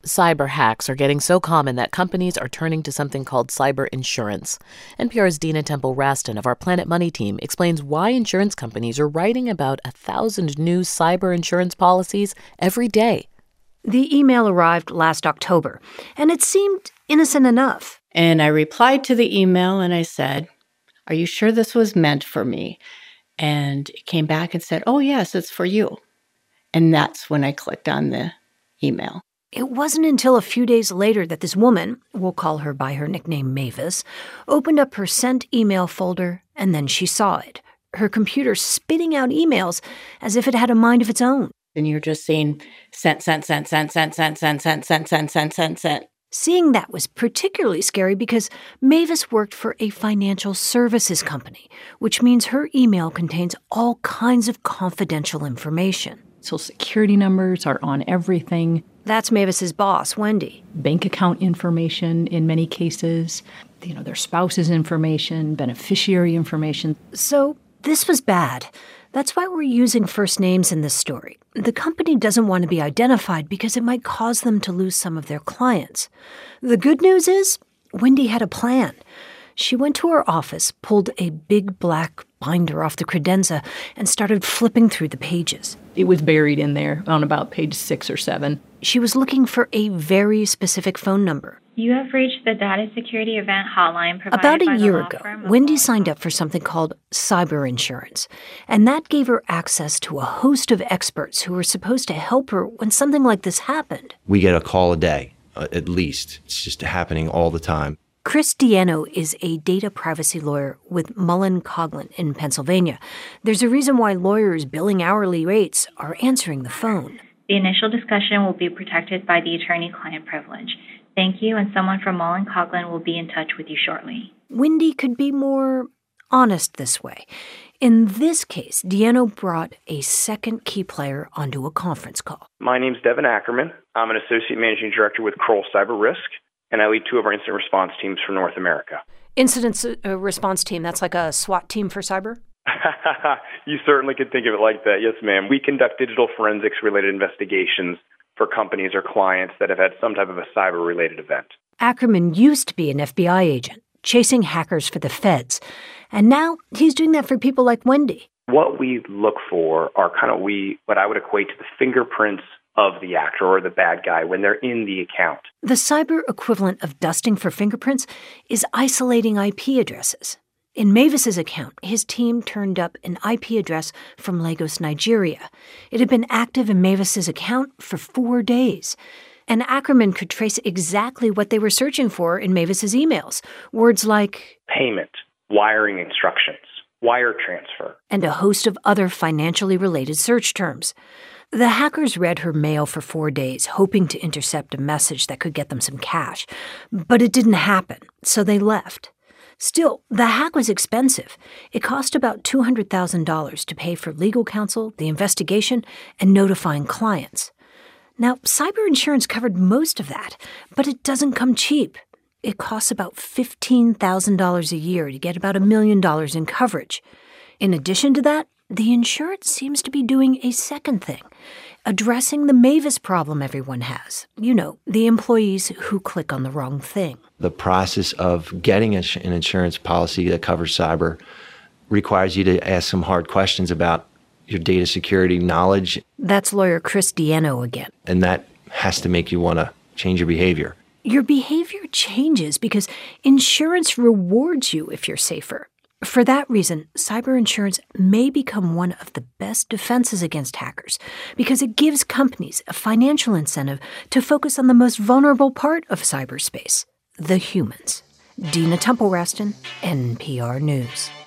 cyber hacks are getting so common that companies are turning to something called cyber insurance. NPR's Dina Temple-Raston of our Planet Money team explains why insurance companies are writing about 1,000 new cyber insurance policies every day. The email arrived last October, and it seemed innocent enough. And I replied to the email and I said, "Are you sure this was meant for me?" And it came back and said, "Oh, yes, it's for you." And that's when I clicked on the email. It wasn't until a few days later that this woman, we'll call her by her nickname Mavis, opened up her sent email folder, and then she saw it. Her computer spitting out emails as if it had a mind of its own. And you're just seeing sent. Seeing that was particularly scary because Mavis worked for a financial services company, which means her email contains all kinds of confidential information. Social security numbers are on everything. That's Mavis's boss, Wendy. Bank account information in many cases, their spouse's information, beneficiary information. So this was bad. That's why we're using first names in this story. The company doesn't want to be identified because it might cause them to lose some of their clients. The good news is, Wendy had a plan. She went to her office, pulled a big black binder off the credenza, and started flipping through the pages. It was buried in there on about page 6 or 7. She was looking for a very specific phone number. You have reached the data security event hotline provided About by a the year law ago, firm of Wendy Law signed up for something called cyber insurance, and that gave her access to a host of experts who were supposed to help her when something like this happened. We get a call a day, at least. It's just happening all the time. Chris Diano is a data privacy lawyer with Mullen Coughlin in Pennsylvania. There's a reason why lawyers billing hourly rates are answering the phone. The initial discussion will be protected by the attorney-client privilege. Thank you, and someone from Mullen Coughlin will be in touch with you shortly. Wendy could be more honest this way. In this case, Diano brought a second key player onto a conference call. My name's Devin Ackerman. I'm an associate managing director with Kroll Cyber Risk, and I lead 2 of our incident response teams for North America. Incident response team, that's like a SWAT team for cyber? You certainly could think of it like that. Yes, ma'am. We conduct digital forensics-related investigations for companies or clients that have had some type of a cyber-related event. Ackerman used to be an FBI agent, chasing hackers for the feds. And now he's doing that for people like Wendy. What we look for are what I would equate to the fingerprints of the actor or the bad guy when they're in the account. The cyber equivalent of dusting for fingerprints is isolating IP addresses. In Mavis's account, his team turned up an IP address from Lagos, Nigeria. It had been active in Mavis's account for 4 days. And Ackerman could trace exactly what they were searching for in Mavis's emails. Words like payment, wiring instructions, wire transfer, and a host of other financially related search terms. The hackers read her mail for 4 days, hoping to intercept a message that could get them some cash. But it didn't happen, so they left. Still, the hack was expensive. It cost about $200,000 to pay for legal counsel, the investigation, and notifying clients. Now, cyber insurance covered most of that, but it doesn't come cheap. It costs about $15,000 a year to get about $1 million in coverage. In addition to that, the insurance seems to be doing a second thing, addressing the Mavis problem everyone has. The employees who click on the wrong thing. The process of getting an insurance policy that covers cyber requires you to ask some hard questions about your data security knowledge. That's lawyer Chris Diano again. And that has to make you want to change your behavior. Your behavior changes because insurance rewards you if you're safer. For that reason, cyber insurance may become one of the best defenses against hackers because it gives companies a financial incentive to focus on the most vulnerable part of cyberspace, the humans. Dina Temple-Raston, NPR News.